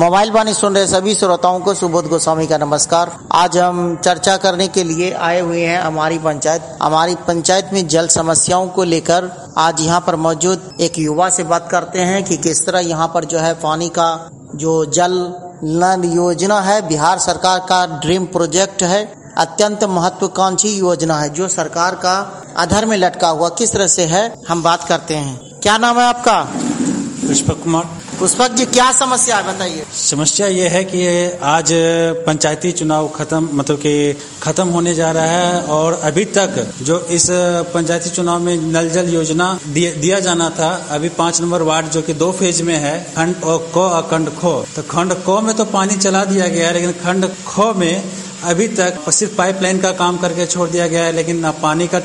Mobile वाणी सुन रहे सभी श्रोताओं को सुबोध गोस्वामी का नमस्कार। आज हम चर्चा करने के लिए आए हुए हैं हमारी पंचायत में जल समस्याओं को लेकर। आज यहाँ पर मौजूद एक युवा से बात करते हैं कि किस तरह यहाँ पर जो है पानी का जो जल नल योजना है, बिहार सरकार का ड्रीम प्रोजेक्ट है, अत्यंत महत्वाकांक्षी योजना है जो सरकार का अधर में लटका हुआ किस तरह से है, हम बात करते हैं। क्या नाम है आपका? पुष्पक कुमार। पुष्पक जी, क्या समस्या है बताइए। समस्या ये है कि आज पंचायती चुनाव खत्म होने जा रहा है और अभी तक जो इस पंचायती चुनाव में नल जल योजना दिया जाना था, अभी 5 नंबर वार्ड जो कि 2 फेज में है, खंड को और खंड खो। तो खंड को में तो पानी चला दिया गया है, लेकिन खंड खो में अभी तक सिर्फ पाइपलाइन का काम करके छोड़ दिया गया है, लेकिन ना पानी का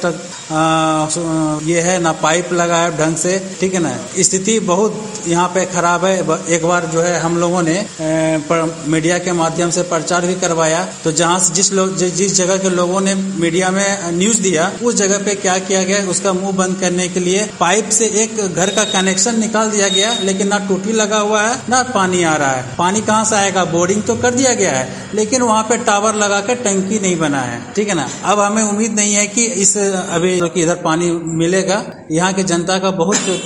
ये है ना पाइप लगा है ढंग से, ठीक है ना। स्थिति बहुत यहाँ पे खराब है। एक बार जो है हम लोगों ने मीडिया के माध्यम से प्रचार भी करवाया, तो जहाँ जिस जगह के लोगों ने मीडिया में न्यूज दिया, उस जगह पे क्या किया गया, उसका मुंह बंद करने के लिए पाइप से एक घर का कनेक्शन निकाल दिया गया, लेकिन ना टूटी लगा हुआ है ना पानी आ रहा है। पानी कहाँ से आएगा? बोरिंग तो कर दिया गया है, लेकिन वहाँ पे टावर लगा के टंकी नहीं बना है, ठीक है ना। अब हमें उम्मीद नहीं है कि इस अभी कि इधर पानी मिलेगा। यहाँ की जनता का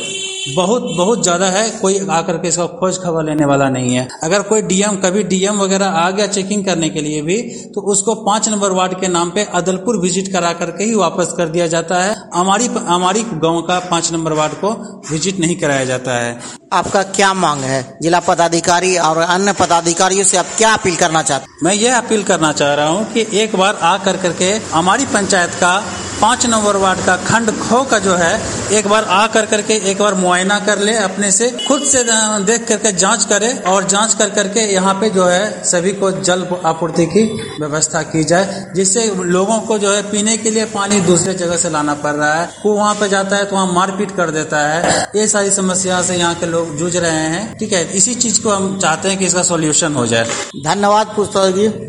बहुत ज्यादा है, कोई आकर के इसका खोज खबर लेने वाला नहीं है। अगर कोई कभी डीएम वगैरह आ गया चेकिंग करने के लिए भी, तो उसको 5 नंबर वार्ड के नाम पे अदलपुर विजिट करा करके ही वापस कर दिया जाता है। हमारी गांव का 5 नंबर वार्ड को विजिट नहीं कराया जाता है। आपका क्या मांग है? जिला पदाधिकारी और अन्य पदाधिकारियों से आप क्या अपील करना चाहते हैं? मैं ये अपील करना चाह रहा हूँ कि एक बार आ करके हमारी पंचायत का 5 नंबर वार्ड का खंड खो का जो है, एक बार आ करके एक बार मुआयना कर ले, अपने से खुद से देख करके जांच करे, और जांच करके यहाँ पे जो है सभी को जल आपूर्ति की व्यवस्था की जाए, जिससे लोगों को जो है पीने के लिए पानी दूसरे जगह से लाना पड़ रहा है। वो वहाँ पे जाता है तो वहाँ मारपीट कर देता है। ये सारी समस्या से यहाँ के लोग जूझ रहे हैं, ठीक है। इसी चीज को हम चाहते हैं कि इसका सॉल्यूशन हो जाए। धन्यवाद पुष्पक जी।